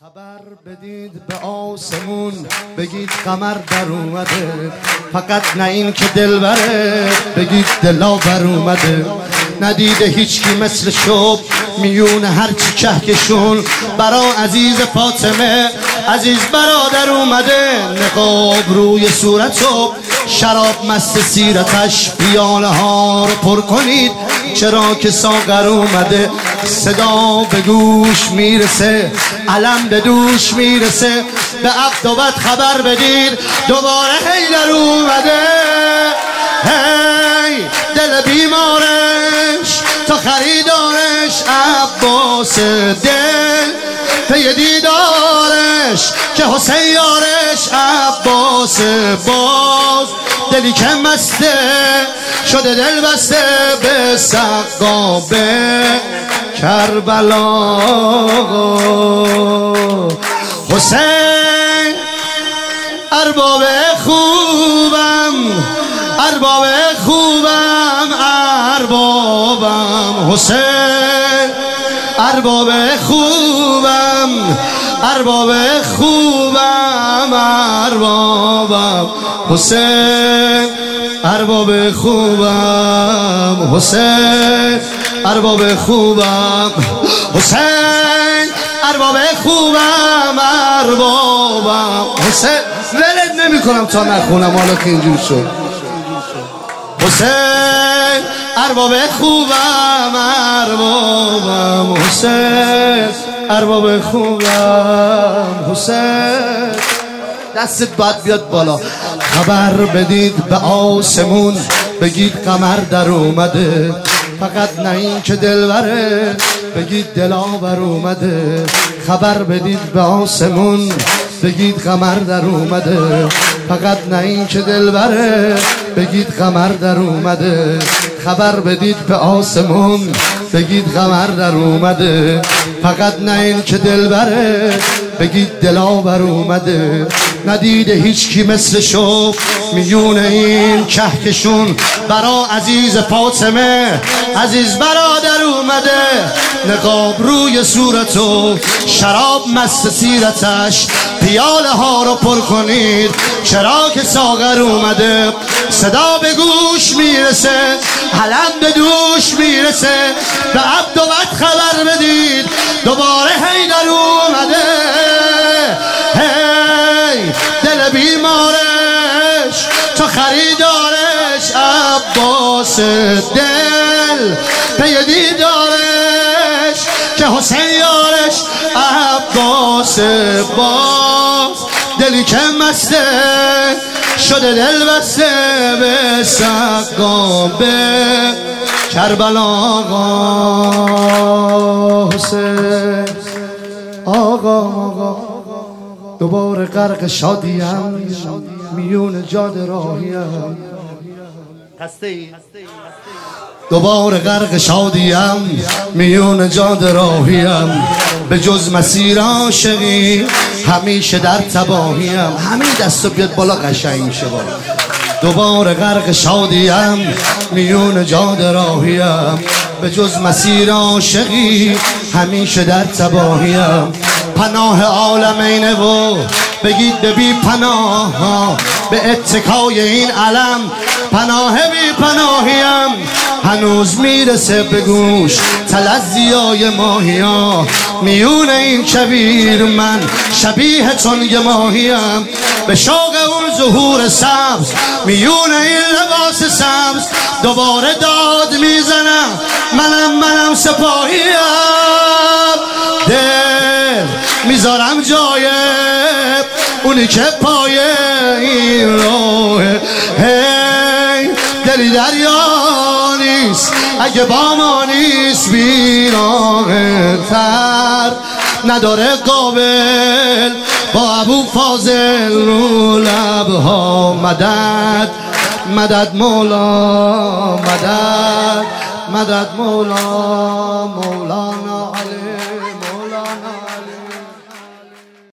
خبر بدید به آسمون بگید قمر در اومده، فقط نه این که دلبره بگید دلاور اومده. ندیده هیچکی مثل شب میون هرچی کهکشون برا عزیز فاطمه عزیز برادر اومده. نقاب روی صورتو شراب مست سیرتش، پیاله ها رو پر کنید چرا که ساغر اومده. صدا به گوش میرسه، علم به دوش میرسه، به عبد و بد خبر بدید دوباره حیدر اومده. هی دل بیمارش تا خریدارش عباس دل، پی دیدارش که حسین یارش عباس باز. دلی که مسته شده دل بسته به سقاب کربلا. حسین ارباب خوبم، ارباب خوبم، اربابم. حسین ارباب خوبم، ارباب خوبم، اربابم. حسین ارباب خوبم، حسین ارباب خوبم، حسین ارباب خوبم، اربابم. حسین ولد نمی کنم تا نخونم حالا که اینجور شد. حسین ارباب خوبم، اربابم. حسین ارباب خوبم، حسین دستت باید بیاد بالا. خبر بدید به آسمون بگید قمر در اومده، فقط نه این که دلبره بگید دلاور اومده. خبر بدید به آسمون بگید قمر در اومده، فقط نه این که دلبره بگید قمر در اومده. خبر بدید به آسمون بگید قمر در اومده، فقط نه این که دلبره بگید دلاور اومده. ندیده هیچکی مثل شب میون این کهکشون برا عزیز فاطمه عزیز برادر اومده. نقاب روی صورتو شراب مست سیرتش، پیاله ها رو پر کنید چرا که ساغر اومده. صدا به گوش میرسه، علم به دوش میرسه، به عبد و بد خبر بدید دوباره حیدر اومده. هی دل بیمارش تا خریدارش عباس دل، پی دیدارش که حسین یارش عباس باز. دلی که مسته شده دل بسته به سقاب کربلا. آقا حسین آقا دوباره غرق شادیم میون جاده راهیم. دوباره غرق شادیم میون جاده راهیم، به جز مسیر عاشقی همیشه در تباهیم. همین دستو بیاد بالا قشنگ میشه بالا. دوباره غرق شادیم میون جاده راهیم، به جز مسیر عاشقی همیشه در تباهیم. پناه عالمینه و بگید به بی پناه، به اتکای این علم پناه بی پناهیم. هنوز میرسه به گوش تلزیای ماهیا، میون این کبیر من شبیه تنگ ماهیم. به شوق اون ظهور سبز میون این لباس سبز دوباره داد میزنم منم سپاهیم. دل میذارم جای اونی که پای این راهه. هی دلی دریا نیست اگه با ما نیست، بیراه تر نداره قابل با ابو فاضل رو لبها. مدد مدد مولا، مدد مدد مولا، مولانا علی.